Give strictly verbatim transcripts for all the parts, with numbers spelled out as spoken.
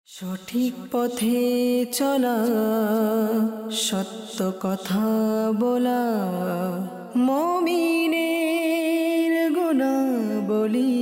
সঠিক পথে চলা, সত্য কথা বলা, মুমিনের গুণাবলী।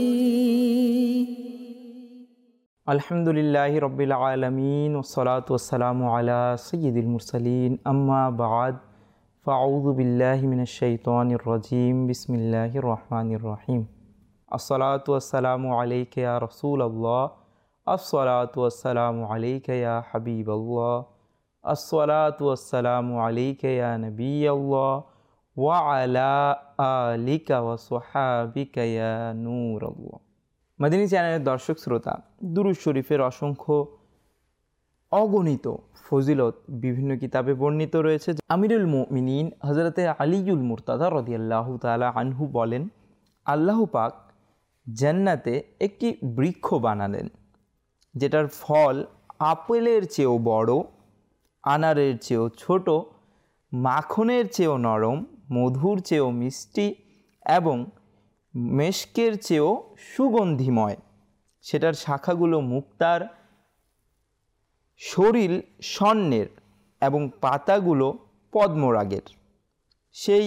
আলহামদুলিল্লাহি রাব্বিল আলামিন ওয়াসসালাতু ওয়াসসালামু আলা সাইয়্যিদিল মুরসালিন, আম্মা বা'দ, ফাআউযু বিল্লাহি মিনাশ শাইতানির রাজীম, বিসমিল্লাহির রহমানির রহিম। আসসালাতু ওয়াসসালামু আলাইকা ইয়া রাসূলাল্লাহ, আসসালাতু ওয়াসসালামু আলাইকা ইয়া হাবিবাল্লাহ, আসসালাতু ওয়াসসালামু আলাইকা ইয়া নবিয়াল্লাহ ওয়া আলা আলিকা ওয়া সাহবিকা ইয়া নূরাল্লাহ। মাদিনী চ্যানেলের দর্শক শ্রোতা, দুরূদ শরীফের অসংখ্য অগণিত ফজিলত বিভিন্ন কিতাবে বর্ণিত রয়েছে। আমিরুল মুমিনিন হযরতে আলীউল মুরতাদা রাদিয়াল্লাহু তাআলা আনহু বলেন, আল্লাহ পাক জান্নাতে একটি বৃক্ষ বানালেন যেটার ফল আপেলের চেয়েও বড়, আনারের চেয়েও ছোট, মাখনের চেয়েও নরম, মধুর চেয়েও মিষ্টি এবং মেশকের চেয়েও সুগন্ধিময়। সেটার শাখাগুলো মুক্তার, শরীর স্বর্ণের এবং পাতাগুলো পদ্মরাগের। সেই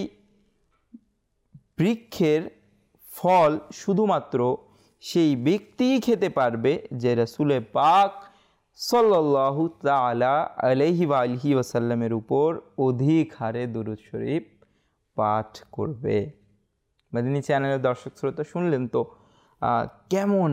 বৃক্ষের ফল শুধুমাত্র সেই ব্যক্তিই খেতে পারবে যে রাসূলে পাক সাল্লাল্লাহু তাআলা আলাইহি ওয়া আলিহি ওয়াসাল্লামের উপর অধিক হারে দুরূদ শরীফ পাঠ করবে। মাদিনী চ্যানেলের দর্শক শ্রোতা, শুনলেন তো কেমন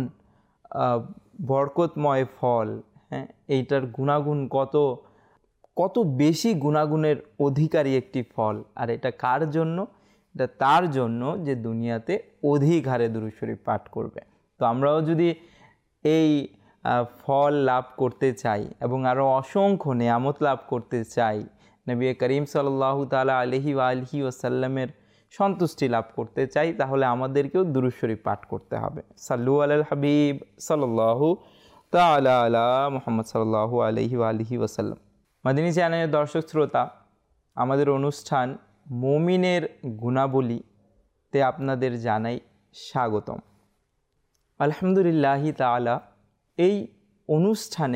বরকতময় ফল। হ্যাঁ, এইটার গুণাগুণ কত কত বেশি গুণাগুণের অধিকারী একটি ফল। আর এটা কার জন্য? এটা তার জন্য যে দুনিয়াতে অধিক হারে দুরূদ শরীফ পাঠ করবে। তো আমরাও যদি এই ফল লাভ করতে চাই এবং আরও অসংখ্য নেয়ামত লাভ করতে চাই, নবী করিম সাল্লাল্লাহু তাআলা আলাইহি ওয়া আলিহি ওয়াসাল্লামের সন্তুষ্টি লাভ করতে চাই, তাহলে আমাদেরকেও দুরূদ শরীফ পাঠ করতে হবে। সাল্লু আলাল হাবিব সাল্লাল্লাহু তাআলা আলা মুহাম্মদ সাল্লাল্লাহু আলাইহি ওয়া আলিহি ওয়াসাল্লাম। মাদিনী চ্যানেলের দর্শক শ্রোতা, আমাদের অনুষ্ঠান মুমিনের গুণাবলীতে আপনাদের জানাই স্বাগতম। আলহামদুলিল্লাহি তাআলা, এই অনুষ্ঠানে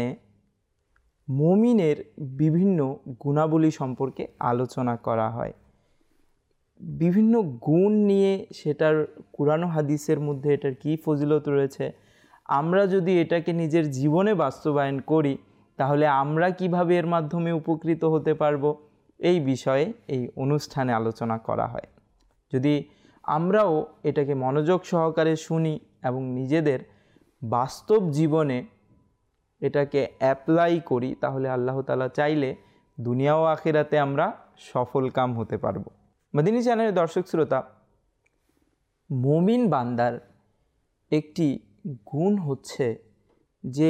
মুমিনের বিভিন্ন গুণাবলী সম্পর্কে আলোচনা করা হয়। বিভিন্ন গুণ নিয়ে সেটার কুরআন ও হাদিসের মধ্যে এটার কী ফজিলত রয়েছে, আমরা যদি এটাকে নিজের জীবনে বাস্তবায়ন করি তাহলে আমরা কিভাবে এর মাধ্যমে উপকৃত হতে পারবো, এই বিষয়ে এই অনুষ্ঠানে আলোচনা করা হয়। যদি আমরাও এটাকে মনোযোগ সহকারে শুনি এবং নিজেদের বাস্তব জীবনে এটাকে অ্যাপ্লাই করি, তাহলে আল্লাহ তাআলা চাইলে দুনিয়া ও আখিরাতে আমরা সফল কাম হতে পারবো। মাদিনী চ্যানেলের দর্শক শ্রোতা, মুমিন বান্দার একটি গুণ হচ্ছে যে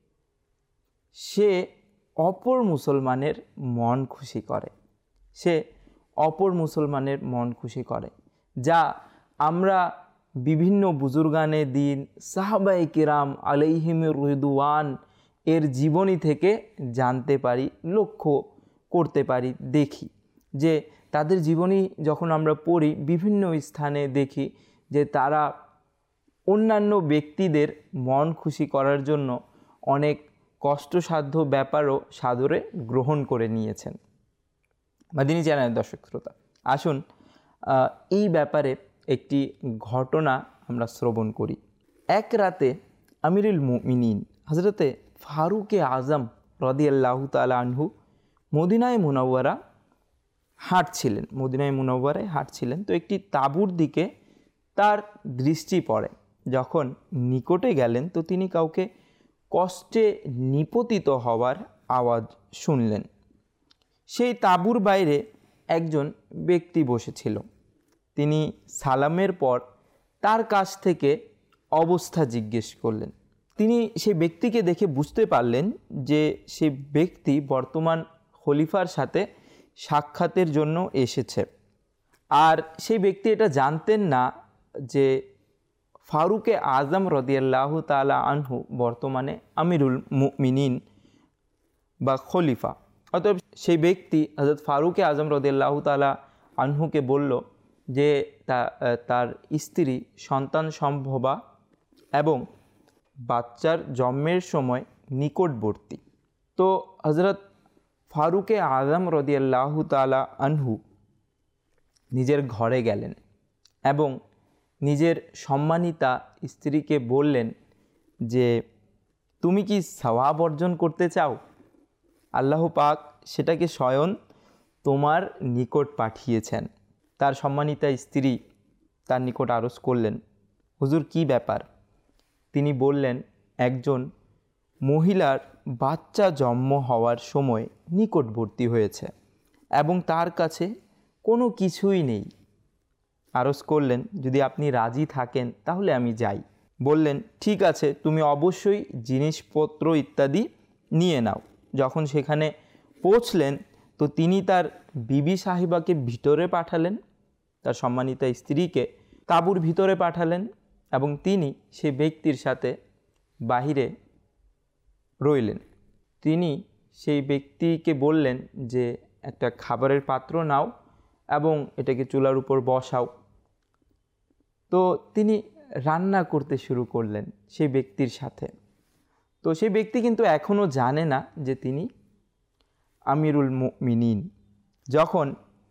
সে অপর মুসলমানের মন খুশি করে। সে অপর মুসলমানের মন খুশি করে, যা আমরা বিভিন্ন বুজুর্গানে দিন, সাহাবায়ে কিরাম আলাইহিমুর রিদওয়ান এর জীবনী থেকে জানতে পারি, লক্ষ্য করতে পারি, দেখি যে তাদের জীবনী যখন আমরা পড়ি বিভিন্ন স্থানে দেখি যে তারা অন্যান্য ব্যক্তিদের মন খুশি করার জন্য অনেক কষ্টসাধ্য ব্যাপারও সাদরে গ্রহণ করে নিয়েছেন। মাদিনী চ্যানেলের দর্শক শ্রোতা, আসুন এই ব্যাপারে একটি ঘটনা আমরা শ্রবণ করি। এক রাতে আমিরুল মুমিনিন হযরতে ফারুকে আজম রাদিয়াল্লাহু তাআলা আনহু মদিনায়ে মুনাওয়ারা হাঁটছিলেন মদিনায়ে মুনাওয়ারায় হাঁটছিলেন তো একটি তাঁবুর দিকে তার দৃষ্টি পড়ে। যখন নিকটে গেলেন তো তিনি কাউকে কষ্টে নিপতিত হওয়ার আওয়াজ শুনলেন। সেই তাঁবুর বাইরে একজন ব্যক্তি বসেছিল। তিনি সালামের পর তার কাছ থেকে অবস্থা জিজ্ঞেস করলেন। তিনি সেই ব্যক্তিকে দেখে বুঝতে পারলেন যে সেই ব্যক্তি বর্তমান খলিফার সাথে সাক্ষাতের জন্য এসেছে। আর সেই ব্যক্তি এটা জানতেন না যে ফারুকে আজম রাদিয়াল্লাহু তাআলা আনহু বর্তমানে আমিরুল মুমিনিন বা খলিফা। অতএব সেই ব্যক্তি হযরত ফারুকে আজম রাদিয়াল্লাহু তাআলা আনহুকে বলল যে তার স্ত্রী সন্তান সম্ভবা এবং বাচ্চার জন্মের সময় নিকটবর্তী। তো হজরত ফারুকে আজম রাদিয়াল্লাহু তাআলা আনহু নিজের ঘরে গেলেন এবং নিজের সম্মানিতা স্ত্রীকে বললেন যে তুমি কি সওয়াব অর্জন করতে চাও? আল্লাহ পাক সেটাকে স্বয়ং তোমার নিকট পাঠিয়েছেন। তার সম্মানিতা স্ত্রী তার নিকট আরজ করলেন, হুজুর কি ব্যাপার? তিনি বললেন, একজন মহিলার বাচ্চা জন্ম হওয়ার সময় নিকটবর্তী হয়েছে এবং তার কাছে কোনো কিছুই নেই। আরজ করলেন, যদি আপনি রাজি থাকেন তাহলে আমি যাই। বললেন, ঠিক আছে, তুমি অবশ্যই জিনিসপত্র ইত্যাদি নিয়ে নাও। যখন সেখানে পৌঁছলেন তো তিনি তার বিবি সাহিবাকে ভিতরে পাঠালেন, তার সম্মানিতা স্ত্রীকে তাঁবুর ভিতরে পাঠালেন এবং তিনি সে ব্যক্তির সাথে বাহিরে রইলেন। তিনি সেই ব্যক্তিকে বললেন যে একটা খাবারের পাত্র নাও এবং এটাকে চুলার উপর বসাও। তো তিনি রান্না করতে শুরু করলেন সেই ব্যক্তির সাথে। তো সেই ব্যক্তি কিন্তু এখনও জানে না যে তিনি আমিরুল মুমিনিন। যখন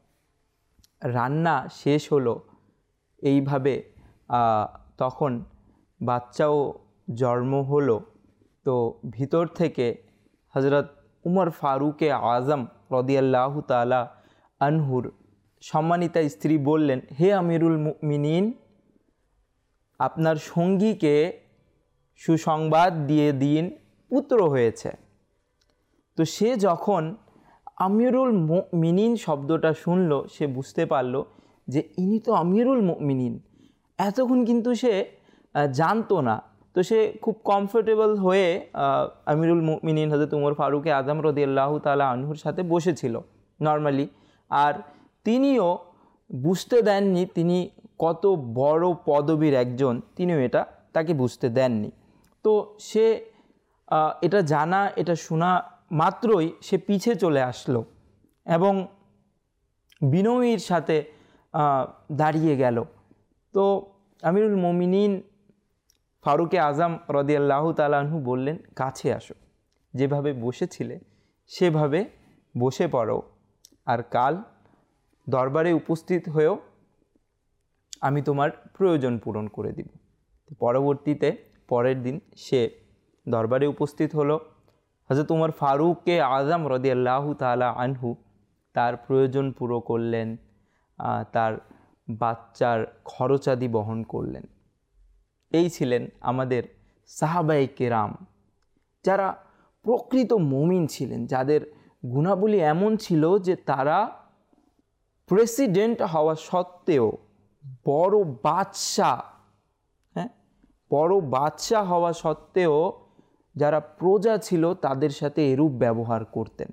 রান্না শেষ হলো এইভাবে তখন বাচ্চাও জন্ম হলো। তো ভিতর থেকে হজরত উমর ফারুকে আজম রাদিয়াল্লাহু তাআলা আনহুর সম্মানিতা স্ত্রী বললেন, হে আমিরুল মুমিনিন, আপনার সঙ্গীকে সুসংবাদ দিয়ে দিন, পুত্র হয়েছে। তো সে যখন আমিরুল মুমিনিন শব্দটা শুনল, সে বুঝতে পারল যে ইনি তো আমিরুল মুমিনিন। এতক্ষণ কিন্তু সে জানতো না। তো সে খুব কমফোর্টেবল হয়ে আমিরুল মুমিনিন হযরত উমর ফারুকে আজম রাদিয়াল্লাহু তাআলা আনহুর সাথে বসেছিল নর্মালি। আর তিনিও বুঝতে দেননি তিনি কত বড় পদবীর একজন, তিনিও এটা তাকে বুঝতে দেননি। তো সে এটা জানা, এটা শোনা মাত্রই সে পিছে চলে আসলো এবং বিনয়ীর সাথে দাঁড়িয়ে গেল। তো আমিরুল মুমিনিন ফারুকে আজম রাদিয়াল্লাহু তাআলা আনহু বললেন, কাছে আসো, যেভাবে বসেছিলে সেভাবে বসে পড়ো, আর কাল দরবারে উপস্থিত হয়েও আমি তোমার প্রয়োজন পূরণ করে দিব। পরবর্তীতে পরের দিন সে দরবারে উপস্থিত হলো। হযরত উমর ফারুকে আজম রাদিয়াল্লাহু তাআলা আনহু তার প্রয়োজন পুরো করলেন, তার বাচ্চার খরচাদি বহন করলেন। এই ছিলেন আমাদের সাহাবায়ে কেরাম, যারা প্রকৃত মুমিন ছিলেন, যাদের গুণাবলী এমন ছিল যে তারা প্রেসিডেন্ট হওয়া সত্ত্বেও, বড় বাদশাহ হ্যাঁ বড় বাদশাহ হওয়া সত্ত্বেও যারা প্রজা ছিল তাদের সাথে এরূপ ব্যবহার করতেন।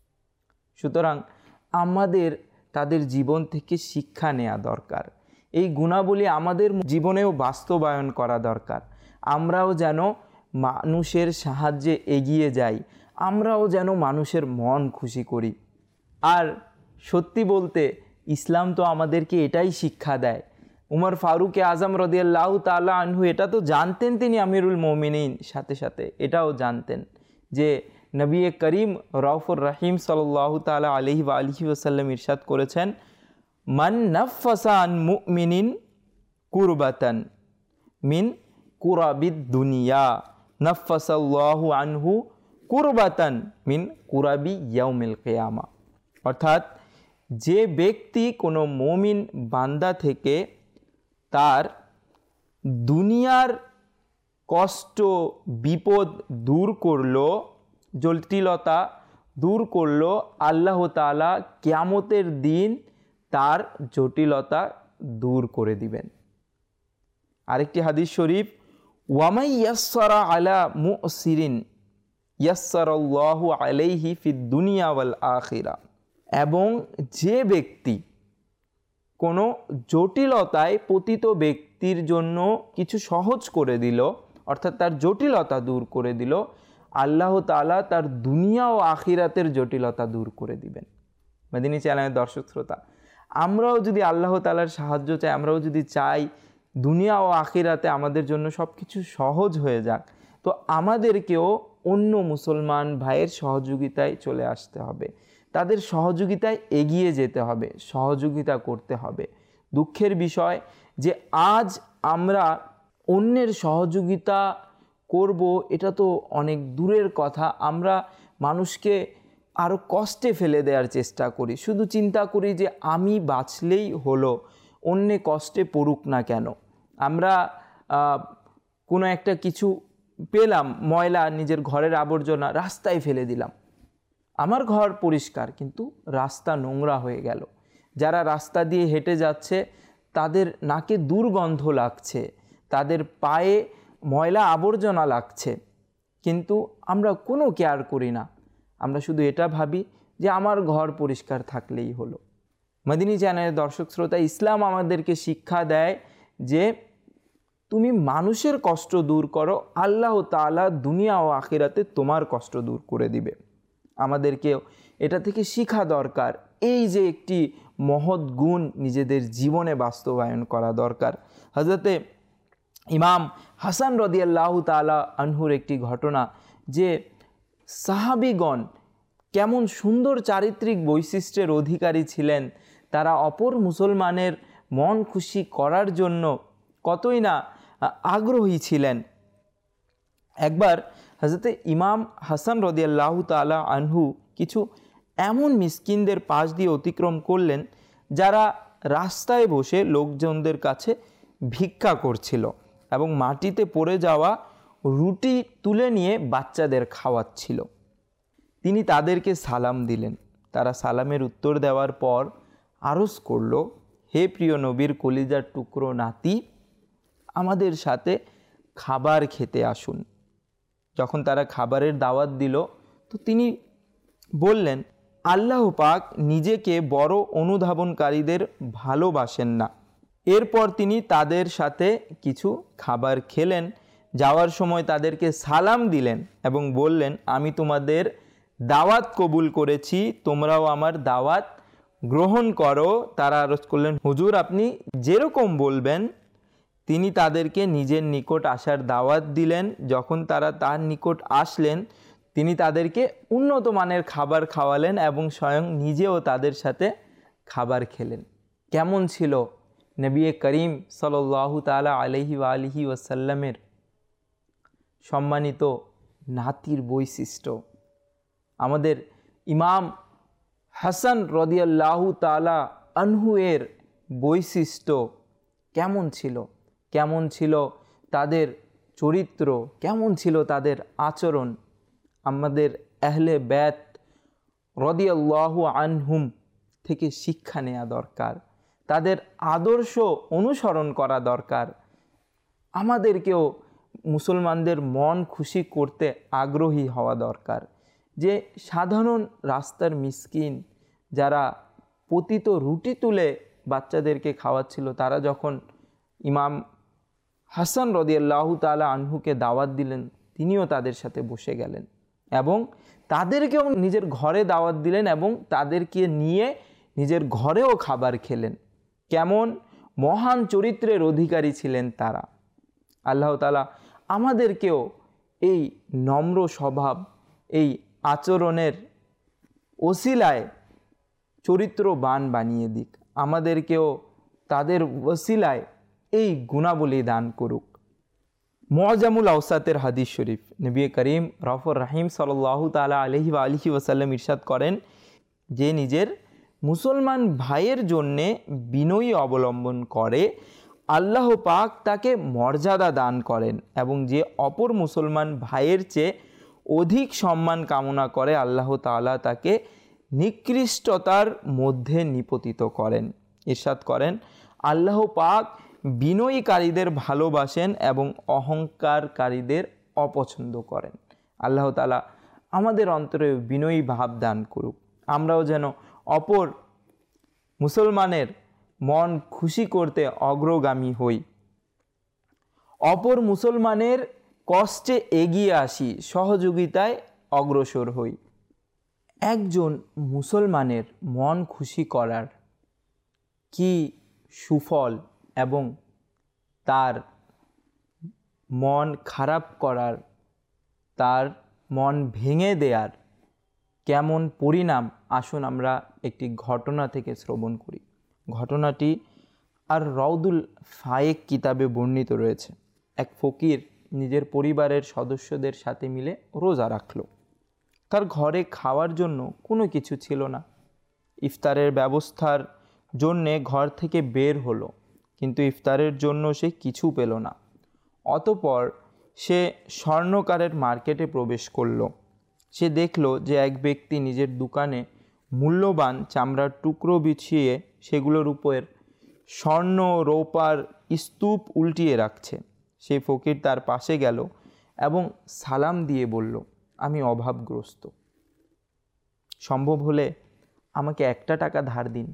সুতরাং আমাদের তাদের জীবন থেকে শিক্ষা নেওয়া দরকার। এই গুণাবলী আমাদের জীবনেও বাস্তবায়ন করা দরকার। আমরাও যেন মানুষের সাহায্যে এগিয়ে যাই, আমরাও যেন মানুষের মন খুশি করি। আর সত্যি বলতে ইসলাম তো আমাদেরকে এটাই শিক্ষা দেয়। উমর ফারুকে আজম রাদিয়াল্লাহু তাআলা আনহু এটা তো জানতেন তিনি আমিরুল মুমিনিন, সাথে সাথে এটাও জানতেন যে নবী করিম রউফুর রহিম সাল্লাল্লাহু তাআলা আলাইহি ওয়া আলিহি ওয়াসাল্লাম ইরশাদ করেছেন, মান নাফাসা আন মুমিনিন কুরবাতান মিন কুরাবিদ দুনিয়া নাফাসাল্লাহু আনহু কুরবাতান মিন কুরাবি ইয়াউমিল কিয়ামা। অর্থাৎ যে ব্যক্তি কোনো মুমিন বান্দা থেকে তার দুনিয়ার কষ্ট বিপদ দূর করলো, জটিলতা দূর করলো, আল্লাহ তাআলা কিয়ামতের দিন তার জটিলতা দূর করে দিবেন। আরেকটি হাদিস শরীফ, ওয়ামাই ইয়াসসারা আলা মুসিরিন ইয়াসসারাল্লাহু আলাইহি ফিদ দুনিয়া ওয়াল আখিরা। এবং যে ব্যক্তি কোনো জটিলতায় পতিত ব্যক্তির জন্য কিছু সহজ করে দিল, অর্থাৎ তার জটিলতা দূর করে দিল, আল্লাহ তাআলা তার দুনিয়া ও আখিরাতের জটিলতা দূর করে দিবেন। মদিনী চ্যানেলের দর্শক শ্রোতা, আমরাও যদি আল্লাহ তাআলার সাহায্য চাই, আমরাও যদি চাই দুনিয়া ও আখিরাতে আমাদের জন্য সব কিছু সহজ হয়ে যাক, তো আমাদেরকেও অন্য মুসলমান ভাইয়ের সহযোগিতায় চলে আসতে হবে, তাদের সহযোগিতায় এগিয়ে যেতে হবে, সহযোগিতা করতে হবে। দুঃখের বিষয় যে আজ আমরা অন্যের সহযোগিতা করব এটা তো অনেক দূরের কথা। আমরা মানুষকে আরও কষ্টে ফেলে দেওয়ার চেষ্টা করি, শুধু চিন্তা করি যে আমি বাঁচলেই হলো, অন্যে কষ্টে পড়ুক না কেন। আমরা কোনো একটা কিছু পেলাম, ময়লা, নিজের ঘরের আবর্জনা রাস্তায় ফেলে দিলাম, আমার ঘর পরিষ্কার কিন্তু রাস্তা নোংরা হয়ে গেল। যারা রাস্তা দিয়ে হেঁটে যাচ্ছে তাদের নাকে দুর্গন্ধ লাগছে, তাদের পায়ে ময়লা আবর্জনা লাগছে, কিন্তু আমরা কোনো কেয়ার করি না। আমরা শুধু এটা ভাবি যে আমার ঘর পরিষ্কার থাকলেই হলো। মদিনী চ্যানেলের দর্শক শ্রোতা, ইসলাম আমাদেরকে শিক্ষা দেয় যে তুমি মানুষের কষ্ট দূর করো, আল্লাহ তাআলা দুনিয়া ও আখিরাতে তোমার কষ্ট দূর করে দিবে। আমাদেরকেও এটা থেকে শিক্ষা দরকার, এই যে একটি মহৎ গুণ নিজেদের জীবনে বাস্তবায়ন করা দরকার। হযরতে ইমাম হাসান রাদিয়াল্লাহু তাআলা আনহুর একটি ঘটনা, যে সাহাবীগণ কেমন সুন্দর চারিত্রিক বৈশিষ্ট্যের অধিকারী ছিলেন, তারা অপর মুসলমানের মন খুশি করার জন্য কতই না আগ্রহী ছিলেন। একবার হযরতে ইমাম হাসান রাদিয়াল্লাহু তাআলা আনহু কিছু এমন মিসকিনদের পাশ দিয়ে অতিক্রম করলেন যারা রাস্তায় বসে লোকজনদের কাছে ভিক্ষা করছিল এবং মাটিতে পড়ে যাওয়া রুটি তুলে নিয়ে বাচ্চাদের খাওয়াচ্ছিল। তিনি তাদেরকে সালাম দিলেন। তারা সালামের উত্তর দেওয়ার পর আরজ করল, হে প্রিয় নবীর কলিজার টুকরো নাতি, আমাদের সাথে খাবার খেতে আসুন। যখন তারা খাবারের দাওয়াত দিল তো তিনি বললেন, আল্লাহ পাক নিজেকে বড় অনুধাবনকারীদের ভালোবাসেন না। এরপর তিনি তাদের সাথে কিছু খাবার খেলেন, যাওয়ার সময় তাদেরকে সালাম দিলেন এবং বললেন, আমি তোমাদের দাওয়াত কবুল করেছি, তোমরাও আমার দাওয়াত গ্রহণ করো। তারা আরজ করলেন, হুজুর আপনি যেরকম বলবেন। তিনি তাদেরকে নিজের নিকট আসার দাওয়াত দিলেন। যখন তারা তার নিকট আসলেন তিনি তাদেরকে উন্নত মানের খাবার খাওয়ালেন এবং স্বয়ং নিজেও তাদের সাথে খাবার খেলেন। কেমন ছিল নবী করিম সাল্লাল্লাহু তাআলা আলাইহি ওয়া আলিহি ওয়াসাল্লামের সম্মানিত নাতির বৈশিষ্ট্য। আমাদের ইমাম হাসান রাদিয়াল্লাহু তাআলা আনহু এর বৈশিষ্ট্য কেমন ছিল, কেমন ছিল তাদের চরিত্র, কেমন ছিল তাদের আচরণ। আমাদের আহলে বাইত রাদিয়াল্লাহু আনহুম থেকে শিক্ষা নেওয়া দরকার, তাদের আদর্শ অনুসরণ করা দরকার। আমাদেরকেও মুসলমানদের মন খুশি করতে আগ্রহী হওয়া দরকার। যে সাধারণ রাস্তার মিসকিন যারা পতিত রুটি তুলে বাচ্চাদেরকে খাওয়াচ্ছিল, তারা যখন ইমাম হাসান রাদিয়াল্লাহু তাআলা আনহুকে দাওয়াত দিলেন, তিনিও তাদের সাথে বসে গেলেন এবং তাদেরকেও নিজের ঘরে দাওয়াত দিলেন এবং তাদেরকে নিয়ে নিজের ঘরেও খাবার খেলেন। কেমন মহান চরিত্রের অধিকারী ছিলেন তারা। আল্লাহ তাআলা আমাদেরকেও এই নম্র স্বভাব, এই আচরণের ওসিলায় চরিত্রবান বানিয়ে দিক, আমাদেরকেও তাদের ওসিলায় এই গুণাবলী দান করুক। মুআজামুল আওসাতের হাদিস শরীফ, নবী করিম রাউফুর রহিম সাল্লাল্লাহু তাআলা আলাইহি ওয়া আলিহি ওয়াসাল্লাম ইরশাদ করেন যে নিজের মুসলমান ভাইয়ের জন্যে বিনয়ী অবলম্বন করে আল্লাহ পাক তাকে মর্যাদা দান করেন, এবং যে অপর মুসলমান ভাইয়ের চেয়ে অধিক সম্মান কামনা করে আল্লাহ তাআলা তাকে নিকৃষ্টতার মধ্যে নিপতিত করেন। ইরশাদ করেন, আল্লাহ পাক বিনয়ীকারীদের ভালোবাসেন এবং অহংকারকারীদের অপছন্দ করেন। আল্লাহ তাআলা আমাদের অন্তরে বিনয়ী ভাব দান করুক, আমরাও যেন অপর মুসলমানের মন খুশি করতে অগ্রগামী হই, অপর মুসলমানের কষ্টে এগিয়ে আসি, সহযোগিতায় অগ্রসর হই। একজন মুসলমানের মন খুশি করার কি সুফল এবং তার মন খারাপ করার, তার মন ভেঙে দেয়ার কেমন পরিণাম, আসুন আমরা একটি ঘটনা থেকে শ্রবণ করি। ঘটনাটি আর রওদুল ফায়েক কিতাবে বর্ণিত রয়েছে। এক ফকির নিজের পরিবারের সদস্যদের সাথে মিলে রোজা রাখল। তার ঘরে খাওয়ার জন্য কোনো কিছু ছিল না। ইফতারের ব্যবস্থার জন্যে ঘর থেকে বের হলো, কিন্তু ইফতারের জন্য সে কিছু পেল না। অতঃপর সে স্বর্ণকারের মার্কেটে প্রবেশ করল। সে দেখল যে এক ব্যক্তি নিজের দোকানে মূল্যবান চামড়ার টুকরো বিছিয়ে সেগুলোর উপর স্বর্ণ রৌপার স্তূপ উল্টিয়ে রাখছে। সেই ফকির তার পাশে গেল এবং সালাম দিয়ে বলল, আমি অভাবগ্রস্ত, সম্ভব হলে আমাকে একটা টাকা ধার দিন।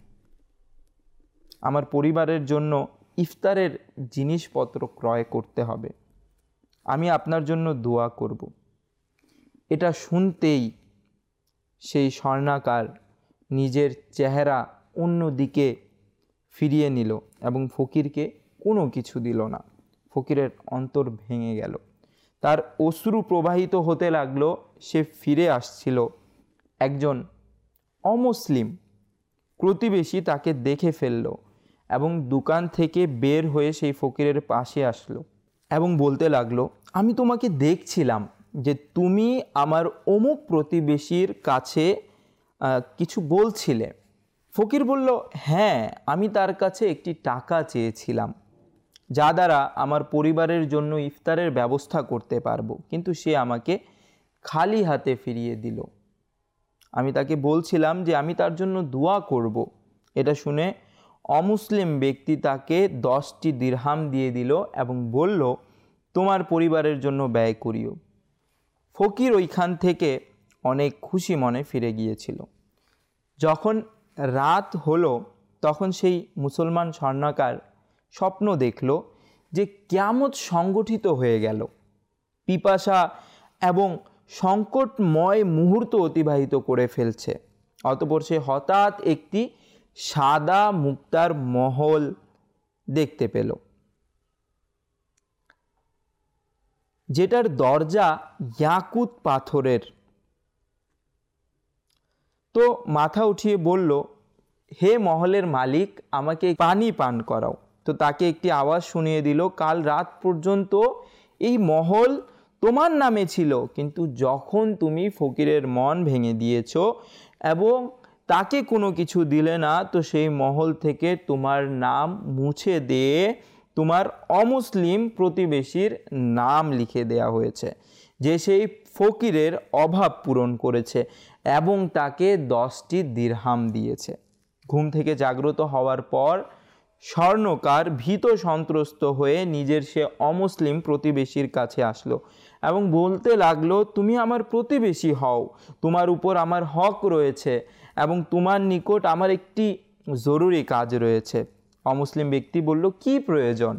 আমার পরিবারের জন্য ইফতারের জিনিসপত্র ক্রয় করতে হবে, আমি আপনার জন্য দোয়া করব। এটা শুনতেই সেই স্বর্ণাকার নিজের চেহারা অন্য দিকে ফিরিয়ে নিল এবং ফকিরকে কোনো কিছু দিল না। ফকিরের অন্তর ভেঙে গেল, তার অশ্রু প্রবাহিত হতে লাগলো। সে ফিরে আসছিল। একজন অমুসলিম প্রতিবেশী তাকে দেখে ফেলল এবং দোকান থেকে বের হয়ে সেই ফকিরের পাশে আসলো এবং বলতে লাগলো, আমি তোমাকে দেখছিলাম যে তুমি আমার অমুক প্রতিবেশীর কাছে কিছু বলছিলে। ফকির বলল, হ্যাঁ, আমি তার কাছে একটি টাকা চেয়েছিলাম যা দ্বারা আমার পরিবারের জন্য ইফতারের ব্যবস্থা করতে পারবো, কিন্তু সে আমাকে খালি হাতে ফিরিয়ে দিল। আমি তাকে বলছিলাম যে আমি তার জন্য দোয়া করব। এটা শুনে অমুসলিম ব্যক্তি তাকে দশটি দিরহাম দিয়ে দিল এবং বলল, তোমার পরিবারের জন্য ব্যয় করিও। ফকির ওইখান থেকে অনেক খুশি মনে ফিরে গিয়েছিল। যখন রাত হলো তখন সেই মুসলমান স্বর্ণাকার স্বপ্ন দেখল যে কিয়ামত সংগঠিত হয়ে গেল। পিপাসা এবং সংকটময় মুহূর্ত অতিবাহিত করে ফেলছে। অতঃপর সে হঠাৎ একটি সাদা মুক্তার মহল দেখতে পেল, যেটার দরজা ইয়াকুত পাথরের। তো মাথা উঠিয়ে বলল, হে মহলের মালিক, আমাকে পানি পান করাও। তো তাকে একটি আওয়াজ শুনিয়ে দিল, কাল রাত পর্যন্ত এই মহল তোমার নামে ছিল, কিন্তু যখন তুমি ফকিরের মন ভেঙে দিয়েছ এবং তাকে কোনো কিছু দিলে না, তো সেই মহল থেকে তোমার নাম মুছে দিয়ে তোমার অমুসলিম প্রতিবেশীর নাম লিখে দেয়া হয়েছে, যে সেই ফকিরের অভাব পূরণ করেছে এবং তাকে দশটি দিরহাম দিয়েছে। ঘুম থেকে জাগ্রত হওয়ার পর স্বর্ণকার ভীত সন্ত্রস্ত হয়ে নিজের সে অমুসলিম প্রতিবেশীর কাছে আসলো এবং বলতে লাগলো, তুমি আমার প্রতিবেশী হও, তোমার উপর আমার হক রয়েছে এবং তোমার নিকট আমার একটি জরুরি কাজ রয়েছে। অমুসলিম ব্যক্তি বলল, কি প্রয়োজন?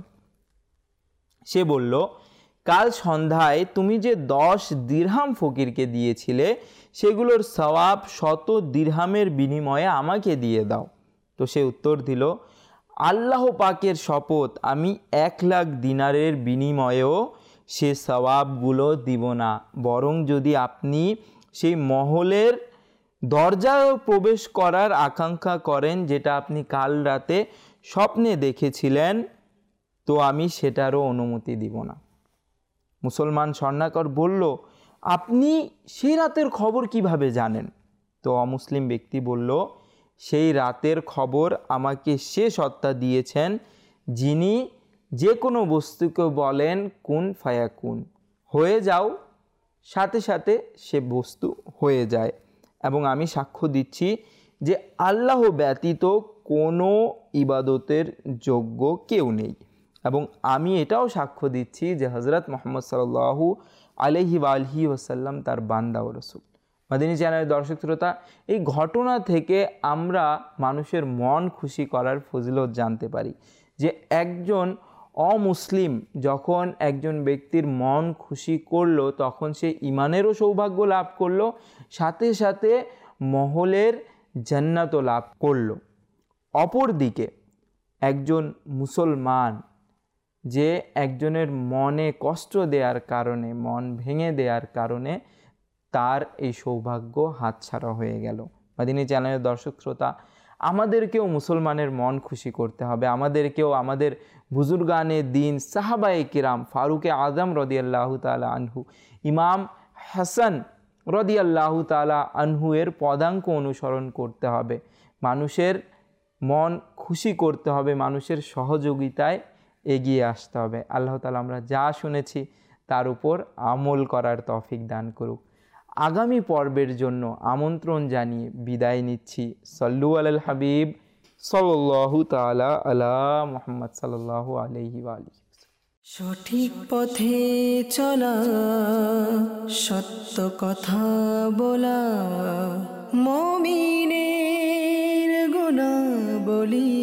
সে বলল, কাল সন্ধ্যায় তুমি যে দশ দিরহাম ফকিরকে দিয়েছিলে সেগুলোর সওয়াব শত দিরহামের বিনিময়ে আমাকে দিয়ে দাও। তো সে উত্তর দিল, আল্লাহ পাকের শপথ, আমি এক লাখ দিনারের বিনিময়েও সে সওয়াবগুলো দিব না, বরং যদি আপনি সেই মহলের দরজায় প্রবেশ করার আকাঙ্ক্ষা করেন যেটা আপনি কাল রাতে স্বপ্নে দেখেছিলেন, তো আমি সেটারও অনুমতি দিব না। মুসলমান স্বর্ণাকর বলল, আপনি সেই রাতের খবর কিভাবে জানেন? তো অমুসলিম ব্যক্তি বলল, সেই রাতের খবর আমাকে সে সত্তা দিয়েছেন যিনি যে কোনো বস্তুকে বলেন কুন ফায়াকুন, হয়ে যাও, সাথে সাথে সে বস্তু হয়ে যায়। এবং আমি সাক্ষ্য দিচ্ছি যে আল্লাহ ব্যতীত কোনো ইবাদতের যোগ্য কেউ নেই। এবং আমি এটাও সাক্ষ্য দিচ্ছি যে হজরত মুহাম্মদ সাল্লাল্লাহু আলাইহি ওয়ালিহি ওয়াসাল্লাম তার বান্দা ও রাসূল। মাদানী চ্যানেলের দর্শক শ্রোতা, এই ঘটনা থেকে আমরা মানুষের মন খুশি করার ফজিলত জানতে পারি যে একজন অমুসলিম যখন একজন ব্যক্তির মন খুশি করলো তখন সে ইমানেরও সৌভাগ্য লাভ করলো, সাথে সাথে মহলের জান্নাতও লাভ করলো। অপরদিকে একজন মুসলমান যে একজনের মনে কষ্ট দেওয়ার কারণে, মন ভেঙে দেওয়ার কারণে তার এই সৌভাগ্য হাতছাড়া হয়ে গেল। মাদিনী চ্যানেলের দর্শক শ্রোতা, আমাদেরকেও মুসলমানের মন খুশি করতে হবে, আমাদেরকেও আমাদের বুজুর্গানে দিন সাহাবায়ে কিরাম, ফারুকে আজম রদিয়াল্লাহু তাআলা আনহু, ইমাম হাসান রদিয়াল্লাহু তাআলা আনহু এর পদাঙ্ক অনুসরণ করতে হবে, মানুষের মন খুশি করতে হবে, মানুষের সহযোগিতায় এগিয়ে আসতে হবে। আল্লাহ তাআলা আমরা যা শুনেছি তার উপর আমল করার তৌফিক দান করুক। আগামী পর্বের জন্য আমন্ত্রণ জানিয়ে বিদায় নিচ্ছি। সল্লু আলাল হাবিব সাল্লাল্লাহু তাআলা আলা মুহাম্মদ সাল্লাল্লাহু আলাইহি ওয়া আলিহি। সঠিক পথে চলা, সত্য কথা বলা, মুমিনের গুনাবলী